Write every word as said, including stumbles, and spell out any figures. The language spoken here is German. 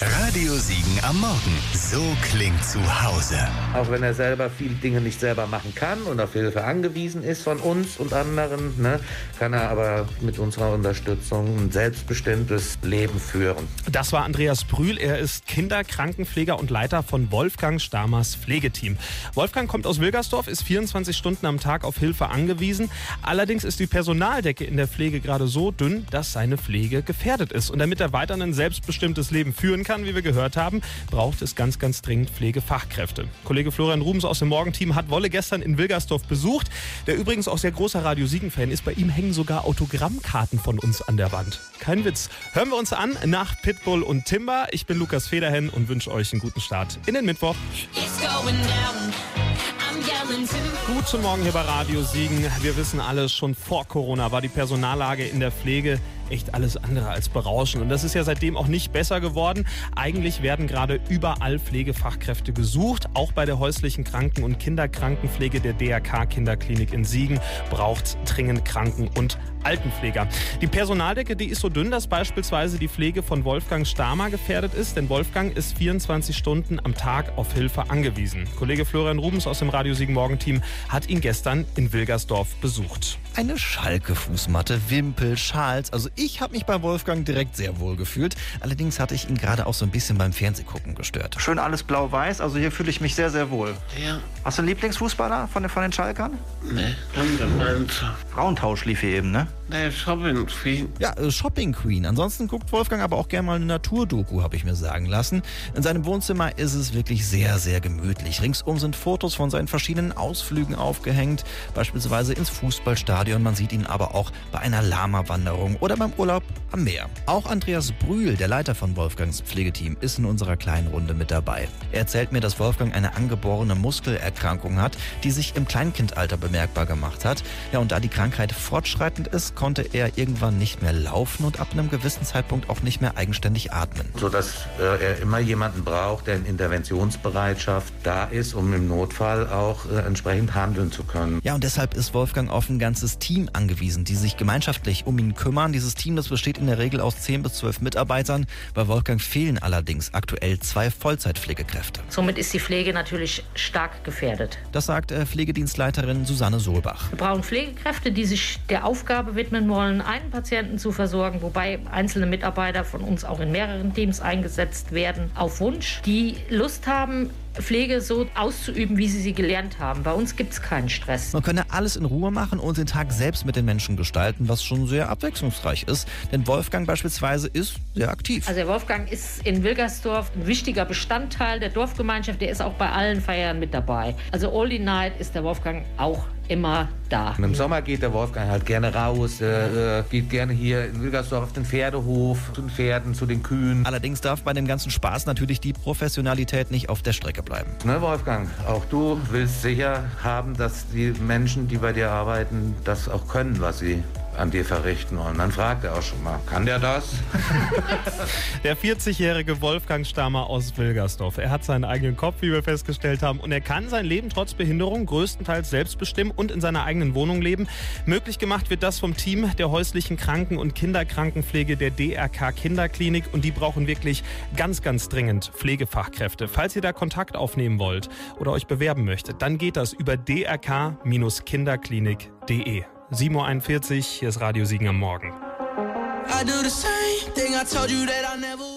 Radio Siegen am Morgen. So klingt zu Hause. Auch wenn er selber viele Dinge nicht selber machen kann und auf Hilfe angewiesen ist von uns und anderen, ne, kann er aber mit unserer Unterstützung ein selbstbestimmtes Leben führen. Das war Andreas Brühl. Er ist Kinderkrankenpfleger und Leiter von Wolfgang Stamers Pflegeteam. Wolfgang kommt aus Wilgersdorf, ist vierundzwanzig Stunden am Tag auf Hilfe angewiesen. Allerdings ist die Personaldecke in der Pflege gerade so dünn, dass seine Pflege gefährdet ist. Und damit er weiter ein selbstbestimmtes Leben führen kann, wie wir gehört haben, braucht es ganz, ganz dringend Pflegefachkräfte. Kollege Florian Rubens aus dem Morgenteam hat Wolle gestern in Wilgersdorf besucht, der übrigens auch sehr großer Radio Siegen-Fan ist. Bei ihm hängen sogar Autogrammkarten von uns an der Wand. Kein Witz. Hören wir uns an nach Pitbull und Timber. Ich bin Lukas Federhen und wünsche euch einen guten Start in den Mittwoch. Guten Morgen hier bei Radio Siegen. Wir wissen alles, schon vor Corona war die Personallage in der Pflege echt alles andere als berauschend. Und das ist ja seitdem auch nicht besser geworden. Eigentlich werden gerade überall Pflegefachkräfte gesucht. Auch bei der häuslichen Kranken- und Kinderkrankenpflege der D R K-Kinderklinik in Siegen braucht dringend Kranken- und Altenpfleger. Die Personaldecke, die ist so dünn, dass beispielsweise die Pflege von Wolfgang Stamer gefährdet ist. Denn Wolfgang ist vierundzwanzig Stunden am Tag auf Hilfe angewiesen. Kollege Florian Rubens aus dem Radio Siegen Morgenteam hat ihn gestern in Wilgersdorf besucht. Eine Schalke-Fußmatte, Wimpel, Schals. Also ich habe mich bei Wolfgang direkt sehr wohl gefühlt. Allerdings hatte ich ihn gerade auch so ein bisschen beim Fernsehgucken gestört. Schön alles blau-weiß, also hier fühle ich mich sehr, sehr wohl. Ja. Hast du einen Lieblingsfußballer von den, von den Schalkern? Nee, dann gemeint. Frauentausch lief hier eben, ne? Nee, Shopping Queen. Ja, äh, Shopping Queen. Ansonsten guckt Wolfgang aber auch gerne mal eine Naturdoku, habe ich mir sagen lassen. In seinem Wohnzimmer ist es wirklich sehr, sehr gemütlich. Ringsum sind Fotos von seinen verschiedenen Ausflügen aufgehängt, beispielsweise ins Fußballstadion. Man sieht ihn aber auch bei einer Lama-Wanderung oder beim Urlaub am Meer. Auch Andreas Brühl, der Leiter von Wolfgangs Pflegeteam, ist in unserer kleinen Runde mit dabei. Er erzählt mir, dass Wolfgang eine angeborene Muskelerkrankung hat, die sich im Kleinkindalter bemerkbar gemacht hat. Ja, und da die Krankheit fortschreitend ist, konnte er irgendwann nicht mehr laufen und ab einem gewissen Zeitpunkt auch nicht mehr eigenständig atmen. Sodass äh, er immer jemanden braucht, der in Interventionsbereitschaft da ist, um im Notfall auch äh, entsprechend handeln zu können. Ja, und deshalb ist Wolfgang auf ein ganzes Team angewiesen, die sich gemeinschaftlich um ihn kümmern. Dieses Team, das besteht in der Regel aus zehn bis zwölf Mitarbeitern. Bei Wolfgang fehlen allerdings aktuell zwei Vollzeitpflegekräfte. Somit ist die Pflege natürlich stark gefährdet. Das sagt äh, Pflegedienstleiterin Susanne Solbach. Wir brauchen Pflegekräfte, die sich der Aufgabe widmen wollen, einen Patienten zu versorgen, wobei einzelne Mitarbeiter von uns auch in mehreren Teams eingesetzt werden, auf Wunsch, die Lust haben, Pflege so auszuüben, wie sie sie gelernt haben. Bei uns gibt es keinen Stress. Man könne alles in Ruhe machen und den Tag selbst mit den Menschen gestalten, was schon sehr abwechslungsreich ist. Denn Wolfgang beispielsweise ist sehr aktiv. Also der Wolfgang ist in Wilgersdorf ein wichtiger Bestandteil der Dorfgemeinschaft. Der ist auch bei allen Feiern mit dabei. Also All the Night ist der Wolfgang auch immer da. Und im Sommer geht der Wolfgang halt gerne raus, äh, geht gerne hier in Wilgersdorf auf den Pferdehof, zu den Pferden, zu den Kühen. Allerdings darf bei dem ganzen Spaß natürlich die Professionalität nicht auf der Strecke bleiben. Ne, Wolfgang, auch du willst sicher haben, dass die Menschen, die bei dir arbeiten, das auch können, was sie an dir verrichten wollen. Dann fragt er auch schon mal, kann der das? Der vierzigjährige Wolfgang Stamer aus Wilgersdorf. Er hat seinen eigenen Kopf, wie wir festgestellt haben, und er kann sein Leben trotz Behinderung größtenteils selbst bestimmen und in seiner eigenen Wohnung leben. Möglich gemacht wird das vom Team der häuslichen Kranken- und Kinderkrankenpflege der D R K-Kinderklinik und die brauchen wirklich ganz, ganz dringend Pflegefachkräfte. Falls ihr da Kontakt aufnehmen wollt oder euch bewerben möchtet, dann geht das über d r k kinderklinik punkt d e. sieben Uhr einundvierzig, hier ist Radio Siegen am Morgen. I do the same thing I told you that I never